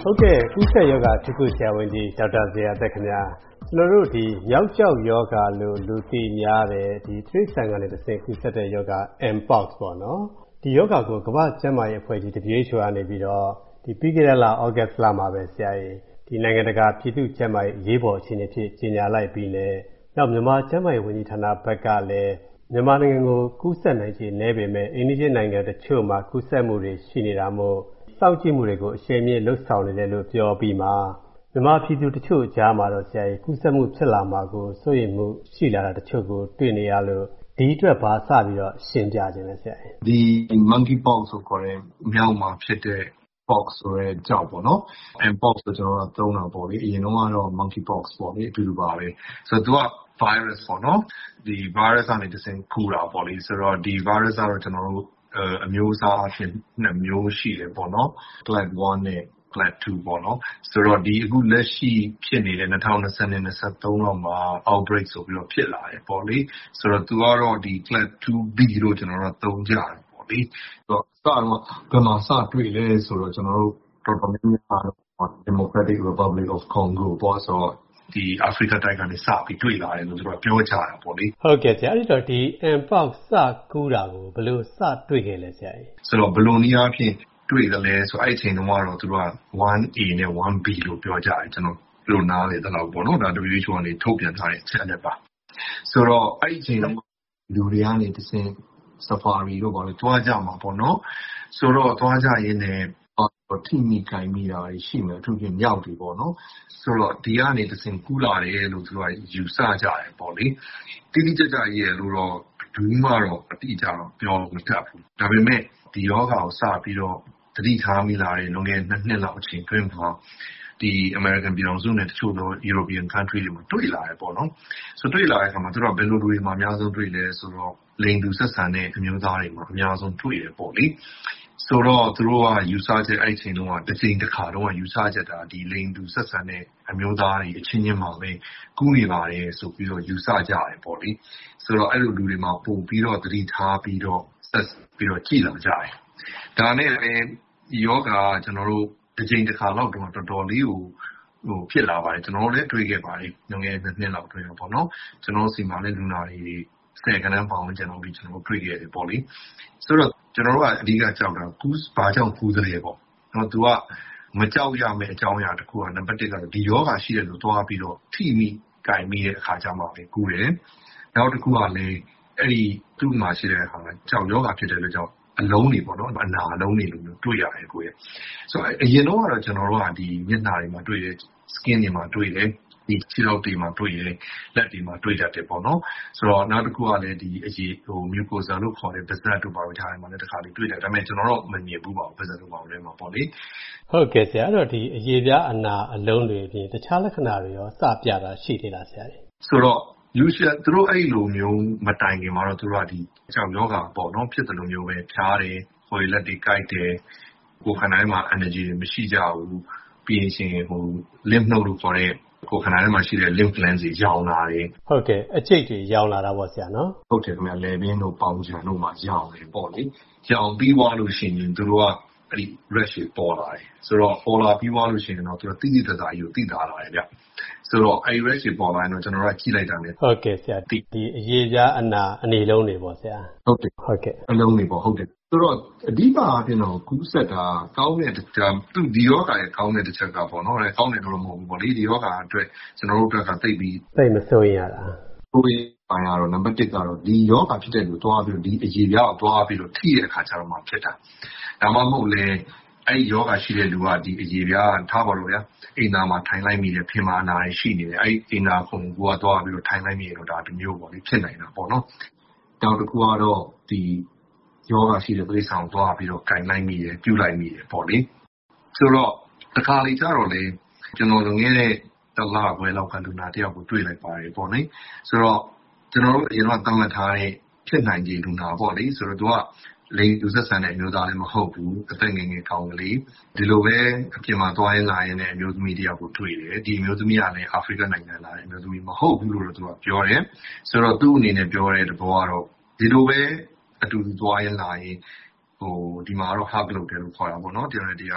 ဟုတ်ကဲ့ကူးစက်ရောဂါထိခုဆရာဝန်ကြီးဒေါက်တာဇေယျသက်ခင်ဗျာကျွန်တော်တို့ဒီမြောက်ကျောက်ယောဂါလို့လူသိများတယ်ဒီထိဆန်ကနေတစ်ဆင့်ကူးစက်တဲ့ယောဂါ Mpox ပေါ့နော်ဒီယောဂါကိုကမ္ဘာ့ကျန်းမာရေးအဖွဲ့ကြီး WHO ကနေပြီးတော့ဒီပြီးခဲ့တဲ့လ August လမှာပဲဆရာကြီးဒီနိုင်ငံတကာပြည်သူ့ကျန်းမာရေးအရေးပေါ်အခြေအနေဖြစ်ကြေညာလိုက်ပြီးလဲနောက်မြန်မာကျန်းမာရေးဝန်ကြီးဌာနဘက်ကလည်းမြန်မာနိုင်ငံကိုကူးစက်နိုင်ခြေနည်းပေမဲ့အိန္ဒိယနိုင်ငံတချို့မှာကူးစက်မှုတွေရှိနေတာမို့စောင့်ကြည့်မှုတွေကိုအရှိန်မြင့်လှုပ်ဆောင်နေတယ်လို့ပြောပြီးမှမြန်မာပြည်သူတချို့ကြားမှာတော့ဆရာကြီးကူးစက်မှုဖြစ်လာမှာကိုစိုးရိမ်မှုရှိလာတာတချို့ကိုတွေ့နေရလို့ဒီအတွက်ဘာစပြီးတော့ရှင်းပြခြင်းလဲဆရာကြီးဒီ monkeypox ဆိုခေါ်တဲ့မြောက်မှာဖြစ်တဲ့ pox ဆိုတဲ့ကြောက်ပေါ့နော် Mpox ဆိုကျွန်တော်တို့သုံးတာပေါ့လေအရင်တော့ကတော့ monkeypox ပေါ့လေအတူတူပါပဲဆိုတော့သူက virus ပေါ့နော်ဒီ virus ကနေတစ်ဆင့်ကူတာပေါ့လေဆိုတော့ဒီ virus ကတော့ကျွန်တော်တို့အမျိုးအစားအဖြစ်2မျိုးရှိတယ်ပေါ့နော် clade 1နဲ့ clade 2ပေါ့နော်ဆိုတော့ဒီအခုလက်ရှိဖြစ်နေတဲ့2020-23လောက်မှာ outbreak ဆိုပြီးတော့ဖြစ်လာတယ်ပေါ့လေဆိုတော့သူကတော့ဒီ clade 2B လို့ကျွန်တော်တို့သုံးကြတယ်ပေါ့လေဆိုတော့စတော့ဘယ်မှာစတွေ့လဲဆိုတော့ကျွန်တော်တို့တော်တော်များများ Democratic Republic of Congo ပေါ့ဆိုတော့ဒီအာဖရိကတိုက်ကနေစပြီးတွေ့လာတယ်လို့သူကပြောကြတာပေါ့လေဟုတ်ကဲ့ဆရာအဲ့တော့ဒီ Mpox စကူးတာကိုဘယ်လိုစတွေ့ခဲ့လဲဆရာကြီးဆိုတော့ဘယ်လိုနည်းအားဖြင့်တွေ့တယ်လဲဆိုအဲ့အချိန်တုန်းကတော့သူတို့က 1A နဲ့ 1B လို့ပြောကြတယ်ကျွန်တော်ဘယ်လိုနားလဲတလောက်ပေါ့နော်ဒါ WHO ကနေထုတ်ပြန်ထားတဲ့အချက်အလက်ပါဆိုတော့အဲ့အချိန်တုန်းကလူတွေကနေတစ်ဆင့် safari လို့ပေါ့လေတွားကြမှာပေါ့နော်ဆိုတော့တွားကြရင်းနဲ့ထိမိခိုင်မိတာရှိမယ်အထူးဖြင့်မြောက်တွေပေါ့နော်ဆိုတော့ဒီကနေတစ်ဆင့်ကူးလာတယ်လို့သူကယူဆကြတယ်ပေါ့လေတိတိကျကျရဲ့လို့တော့ဘူးမှတော့အတိအကျတော့ပြောမတတ်ဘူးဒါပေမဲ့ဒီယောဂါကိုစပြီးတော့သတိထားမိလာတယ်လွန်ခဲ့တဲ့2နှစ်လောက်အချိန်တွင်းမှာဒီ American ပြည်တော်စုနဲ့တချို့သော European country တွေမှာတွေ့လာတယ်ပေါ့နော်ဆိုတွေ့လာတဲ့အခါမှာသူတို့ဘယ်လိုတွေမှာအများဆုံးတွေ့လဲဆိုတော့လိင်တူဆက်ဆံတဲ့အမျိုးသားတွေမှာအများဆုံးတွေ့တယ်ပေါ့လေဆိုတော့သူတို့ကယူဆချက်အဲ့ချိန်တုန်းကတစ်ချိန်တစ်ခါတုန်းကယူဆချက်တာဒီလိင်တူဆက်ဆံတဲ့အမျိုးသားတွေအချင်းချင်းမှာပဲကူးနေပါတယ်ဆိုပြီးတော့ယူဆကြတယ်ပေါ့လေဆိုတော့အဲ့လိုလူတွေမှာပုံပြီးတော့သတိထားပြီးတော့ဆက်ပြီးတော့ကြည့်လာကြတယ်ဒါနဲ့လည်းဒီယောဂါကျွန်တော်တို့တစ်ချိန်တစ်ခါလောက်တော့တော်တော်လေးကိုဖြစ်လာပါတယ်ကျွန်တော်တို့လည်းတွေ့ခဲ့ပါတယ်ငယ်ငယ်နှစ်လောက်တွေ့တော့ပေါ့နော်ကျွန်တော်စီမှာလည်းလူနာတွေ10ခန်းပေါင်းကျွန်တော်ပြီးကျွန်တော်တွေ့ခဲ့တယ်ပေါ့လေဆိုတော့ကျွန်တော်တို့ကအဓိကကြောက်တာကူးဘာကြောင့်ကူးသလဲပေါ့နော်သူကမကြောက်ရမယ့်အကြောင်းအရာတစ်ခုကနံပါတ်1ကတော့ဒီယောဂါရှိတယ်လို့သွားပြီးတော့ထိမိကြိုင်မိတဲ့အခါကျမှပဲကူးတယ်နောက်တစ်ခုကလည်းအဲ့ဒီသူ့မှာရှိတဲ့အခါကြောက်ယောဂါဖြစ်တဲ့လို့ကြောင့်အလုံးတွေပေါ့နော်အနာအလုံးတွေလို့တွေ့ရတယ်ကိုယ်ရဲ့ဆိုတော့အရင်တော့ကတော့ကျွန်တော်တို့ကဒီမျက်နှာတွေမှာတွေ့တယ် skin တွေမှာတွေ့တယ်ဒီခြေထောက်တွေမှာတွေ့တယ်လက်တွေမှာတွေ့တတ်တယ်ပေါ့နော်ဆိုတော့နောက်တစ်ခုကလည်းဒီအရေးmucosa လို့ခေါ်တဲ့ vessel တို့ပါဝေထားတယ်မှာလည်းတစ်ခါလေးတွေ့တယ်ဒါပေမဲ့ကျွန်တော်တော့မမြင်ဘူးပါဘူး vessel တို့ပါဝေထဲမှာပေါ့လေဟုတ်ကဲ့ဆရာအဲ့တော့ဒီအရေးပြားအနာအလုံးတွေအပြင်တခြားလက္ခဏာတွေရောစပြတာရှိသေးလားဆရာကြီးဆိုတော့usual သူတို့အဲ့လိုမျိုးမတိုင်ခင်မှာတော့သူတို့ကဒီကြောက်ယောဂါပေါ့နော်ဖြစ်တယ်လို့မျိုးပဲဖြားတယ်ဟိုလက်တွေကိုက်တယ်ကိုယ်ခန္ဓာထဲမှာ energy တွေမရှိကြဘူးပြီးရင်ရှင်lymph node လို့ခေါ်တဲ့ကိုယ်ခန္ဓာထဲမှာရှိတဲ့ lymph glands တွေရောင်လာတယ်ဟုတ်ကဲ့အကျိတ်တွေရောင်လာတာပေါ့ဆရာနော်ဟုတ်တယ်ခင်ဗျာလည်ပင်းတို့ပေါင်ခြံတို့မှာရောင်တယ်ပေါ့လေရောင်ပြီးသွားလို့ရှိရင်သူတို့ကအဲ့ဒီ rash တွေပေါ်လာတယ်ဆိုတော့ပေါ်လာပြီးသွားလို့ရှိရင်တော့သူကတိတိကျကျကြီးကိုသိတာလာတယ်ဗျဆိုတော့အဲ့ rash တွေပေါ်လာရင်တော့ကျွန်တော်တို့ကကြည့်လိုက်တာနဲ့ဟုတ်ကဲ့ဆရာဒီအရေးပြားအနာအနေလုံးတွေပေါ့ဆရာဟုတ်တယ်ဟုတ်ကဲ့အလုံးတွေပေါ့ဟုတ်တယ်ဆိုတော့အဓိကအားဖြင့်တော့ကူးစက်တာကောင်းတဲ့သူဒီယောဂါရဲ့ကောင်းတဲ့တစ်ချက်ကပေါ့နော်ကောင်းတယ်လို့မဟုတ်ဘူးပေါ့လေဒီယောဂါအတွက်ကျွန်တော်တို့အတွက်ကသိမစိုးရင်ရတာကိုယ်ပိုင်းကတော့နံပါတ်1ကတော့ဒီယောဂါဖြစ်တဲ့လူသွားပြီးတော့ဒီအရေးပြားကိုသွားပြီးတော့ထိတဲ့အခါကျတော့မှဖြစ်တာဒါမှမဟုတ်လေအဲ့ယောဂါရှိတဲ့လူကဒီအရေးပြားထားပါလို့ဗျာအိမ်သားမှာထိုင်လိုက်မိတယ်ဖင်မာနာတွေရှိနေတယ်အဲ့အိမ်သားခုံကိုကသွားပြီးတော့ထိုင်လိုက်မိရတော့ဒါဒီမျိုးပေါ့လေဖြစ်နိုင်တာပေါ့နော်နောက်တစ်ခုကတော့ဒီယောဂါရှိတဲ့တိရစ္ဆာန်ကိုသွားပြီးတော့ကင်လိုက်မိတယ်ပြုတ်လိုက်မိတယ်ပေါ့လေဆိုတော့တစ်ခါလေကျတော့လေကျွန်တော်ငယ်တဲ့တလားခွဲလောက်ကလူနာတယောက်ကိုတွေ့လိုက်ပါတယ်ပေါ့လေဆိုတော့ကျွန်တော်တို့အရင်ကသတ်မှတ်ထားတဲ့ဖြစ်နိုင်ခြေလူနာပေါ့လေဆိုတော့သူကလိင်တူဆက်ဆံတဲ့အမျိုးသားလည်းမဟုတ်ဘူးအသက်ငယ်ငယ်ကောင်းကလေးဒီလိုပဲအပြင်မှာသွားရင်းလာရင်းနဲ့အမျိုးသမီးတယောက်ကိုတွေ့တယ်ဒီအမျိုးသမီးကလည်းအာဖရိကနိုင်ငံလာတဲ့အမျိုးသမီးမဟုတ်ဘူးလို့သူကပြောတယ်ဆိုတော့သူ့အနေနဲ့ပြောတဲ့သဘောကတော့ဒီလိုပဲအတူတူသွားရင်းလာရင်ဒီမှာတော့ hug လုပ်တယ်လို့ခေါ်တာပေါ့နော်ဒီလိုတည်းက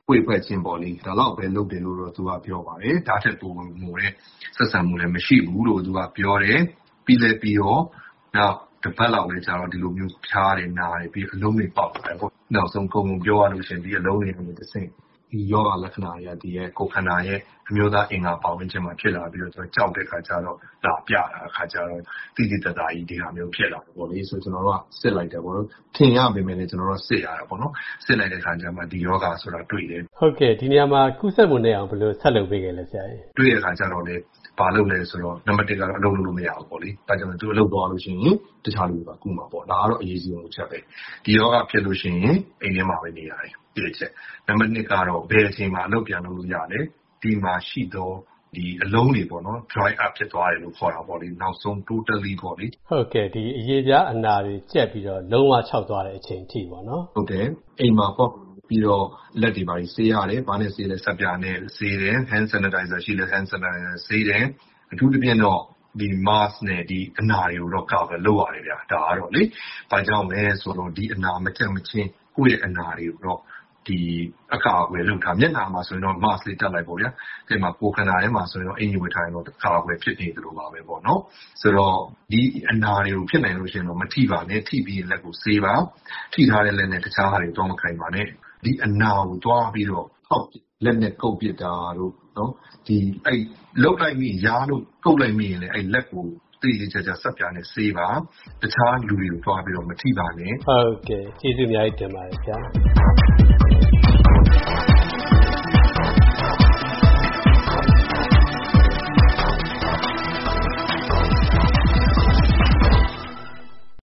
ပွေဖွဲ့ခြင်းပေါ့လေဒါတော့ပဲလုပ်တယ်လို့တော့သူကပြောပါတယ်ဒါထက်ပိုမိုတဲ့ဆက်ဆံမှုလည်းမရှိဘူးလို့သူကပြောတယ်ပြီးတော့နောက်တစ်ပတ်လောက်လည်းကြာတော့ဒီလိုမျိုးဖြားတယ်နားတယ်ပြီးအလုံးတွေပေါက်တယ်ပေါ့နောက်ဆုံးကုန်ပြောရလို့ရှိရင်ဒီအလုံးတွေနဲ့တစ်ဆင့်ဒီယောဂလက္ခဏာတွေကဒီရဲ့ကိုယ်ခန္ဓာရဲ့အမျိုးသားအင်္ဂါပေါင်းခြင်းမှာဖြစ်လာပြီးတော့ကျွန်တော်ကြောက်တဲ့ခါကျတော့လာပြတာအခါကျတော့တိတိတတ်တာကြီးဒီဟာမျိုးဖြစ်လာတယ်ပေါ့လေဆိုကျွန်တော်တို့ကစစ်လိုက်တယ်ပေါ့နော်ထင်ရပေမဲ့လည်းကျွန်တော်တို့စစ်ရတာပေါ့နော်စစ်လိုက်တဲ့ခါကျမှဒီယောဂဆိုတာတွေ့တယ်ဟုတ်ကဲ့ဒီနေရာမှာကုသမှုနဲ့အောင်ဘယ်လိုဆက်လုပ်ပေးခဲ့လဲဆရာကြီးတွေ့တဲ့ခါကျတော့လေဘာလုပ်လဲဆိုတော့နံပါတ်1ကတော့အလုပ်လုပ်လို့မရဘူးပေါ့လေဒါကြောင့်သူအလုပ်သွားလို့ရှိရင်တခြားလူတွေကကုမှာပေါ့ဒါကတော့အရေးကြီးဆုံးချက်ပဲဒီယောဂဖြစ်လို့ရှိရင်အိမ်ထဲမှာပဲနေရတယ်ဒီအချက်နံပါတ်2ကတော့ဘယ်အချိန်မှာအလုပ်ပြန်လုပ်လို့ရလဲဒီမှာရှိတော့ဒီအလုံးတွေပေါ့နော် dry up ဖြစ်သွားတယ်လို့ခေါ်တာပေါ့လေနောက်ဆုံး totally ပေါ့လေဟုတ်ကဲ့ဒီအရေးပြားအနာတွေကျက်ပြီးတော့လုံးဝခြောက်သွားတဲ့အချိန်ထိပေါ့နော်ဟုတ်တယ်အိမ်မှာပေါ့ပြီးတော့လက်တွေပါဆေးရတယ်ဘာနဲ့ဆေးလဲဆက်ပြာနဲ့ဆေးတယ် hand sanitizer ရှိလဲ hand sanitizer ဆေးတယ်အထူးသဖြင့်တော့ဒီ mask နဲ့ဒီအနာတွေကိုတော့ကောက်ပဲလုပ်ရတယ်ဗျာဒါကတော့လေဘာကြောင့်လဲဆိုတော့ဒီအနာမချက်မချင်းကိုယ့်ရဲ့အနာတွေကိုတော့ဒီအကာအကွယ်လုပ်ထားမျက်နှာမှာဆိုရင်တော့ mask လေးတက်လိုက်ပေါ့ဗျာဒီမှာကိုယ်ခန္ဓာထဲမှာဆိုရင်တော့အင်ကြီးဝတ်ထားရင်တော့အကာအကွယ်ဖြစ်နေတယ်လို့ပါပဲပေါ့နော်ဆိုတော့ဒီအနာတွေကိုဖြစ်နိုင်လို့ရှိရင်တော့မထိပါနဲ့ထိပြီးလက်ကိုဆေးပါထိထားတဲ့လက်နဲ့တခြားဟာတွေတော့မခိုင်ပါနဲ့ဒီအနာကိုတွားပြီးတော့ဟောက်လက်နဲ့ကုပ်ပစ်တာတို့နော်ဒီအဲ့လုတ်လိုက်မိရားလို့ကုပ်လိုက်မိရင်လည်းအဲ့လက်ကိုတိတိကျကျဆက်ပြားနဲ့ဆေးပါတခြားလူတွေကိုတွားပြီးတော့မထိပါနဲ့ဟုတ်ကဲ့ကျေးဇူးအများကြီးတင်ပါတယ်ဗျာ